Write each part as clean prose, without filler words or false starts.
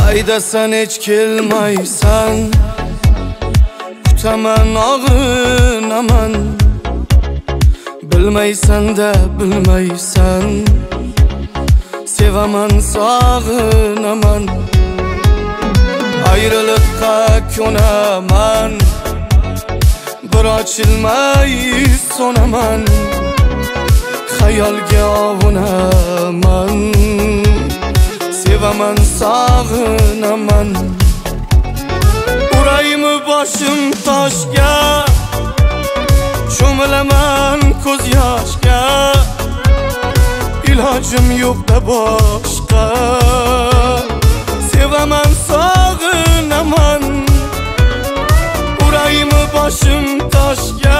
Qaydasan hech kelmaysan, kutaman og'rinaman. Bilmaysan da bilmaysan, sevaman sog'inaman. Ayrılıkqa ko'naman, bir ochilmay so'naman. Xayolga ovunaman, sevaman sog'inaman. Uraymi boshim toshga, cho'milaman ko'z yoshga. Ilojim yo'q-da boshqa, sevaman sog'inaman. Uraymi boshim toshga,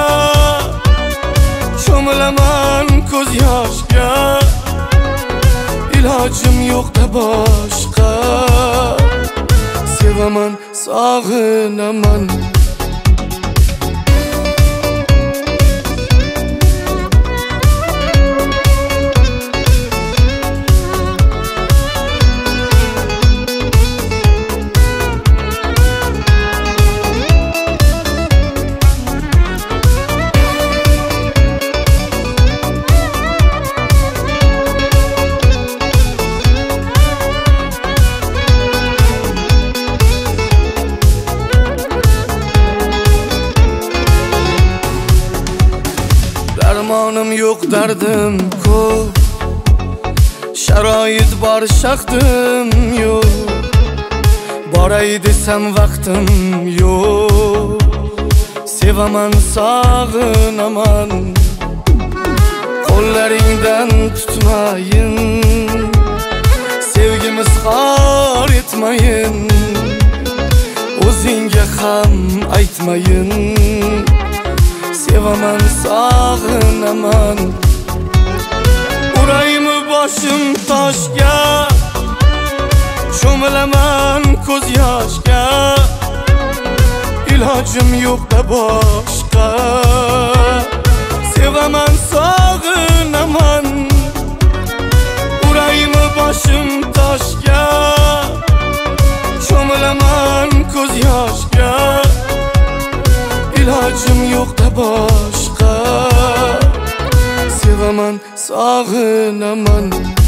cho'milaman ko'z yoshga. Ilojim yo'q-da boshqa, sevaman sog'inaman. Darmonim yo'q, dardim ko'p, sharoit bor, shaqtim yo'q. Boray desam vaqtim yo'q, sevaman sog'inaman. Qo'llaringdan tutmayin, sevgimiz xor etmayin. O'zingga ham aytmayin, sevaman sog'inaman. Uraymi boshim toshga, cho'milaman ko'z yoshga. Ilojim yo'q-da boshqa, sevaman sog'inaman. Uraymi boshim toshga, cho'milaman ko'z yoshga. Ilojim yo'q-da boshqa, sevaman sog'inaman.